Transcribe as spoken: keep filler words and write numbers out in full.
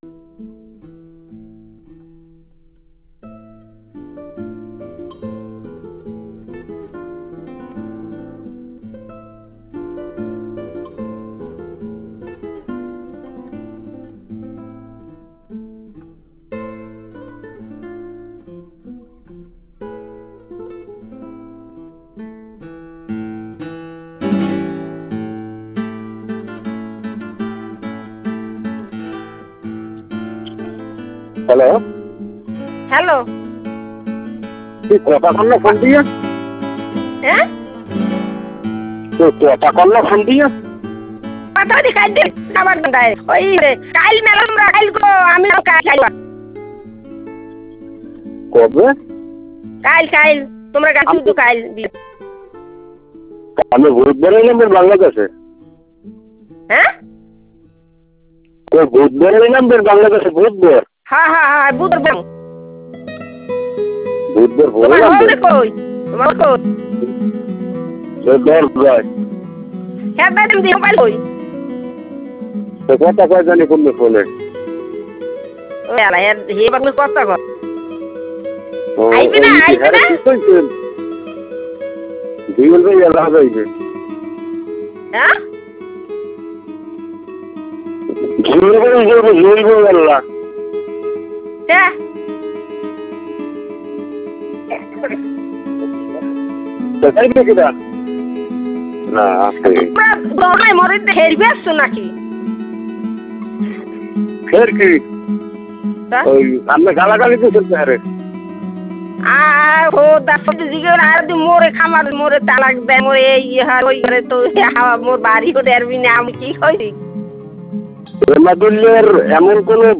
hello hello তুই কথা কর না ফোন দিয়ে হ্যাঁ তুই কথা কর না ফোন দিয়ে কথা দি কাই দিন আবার দাই ওই রে কাল মেলা আমরা কাল গো আমি কাল যাইবা কবে কাল কাল তোমরা গাছি তো কাল আমি বুধবার এলাম বাংলাদেশে হ্যাঁ ওই বুধবার এলাম বাংলাদেশে বুধবার হ্যাঁ হ্যাঁ হ্যাঁ বুধবার বুধবার তোমার বললাম হল কই তোমার কই দশ যায় হ্যাঁ দাদা দিও পাল কই তো কথা কয় জানি কোন ফোনে ওই আলা হে হে বাগু কথা কর ও আইবে না আইবে না জীবন ভাই এলা যাইবে হ্যাঁ জীবন ভাই যাইবে জীবন ভাই এলা হ্যাঁ তো যাইবে কিনা না আছে তোমরা মরে হেরবে আসছো নাকি ফের কি ওই আমরা গালাগালি তো চলতে হারে আর ও দাস জিগর আর দি মোরে খামার মোরে তালাক দেয় মোরে এই হার ওই করে তো হাওয়া মোর বাড়ি হতে আরবি না আমি কি কইছি এমাদুল্লের এমন কোন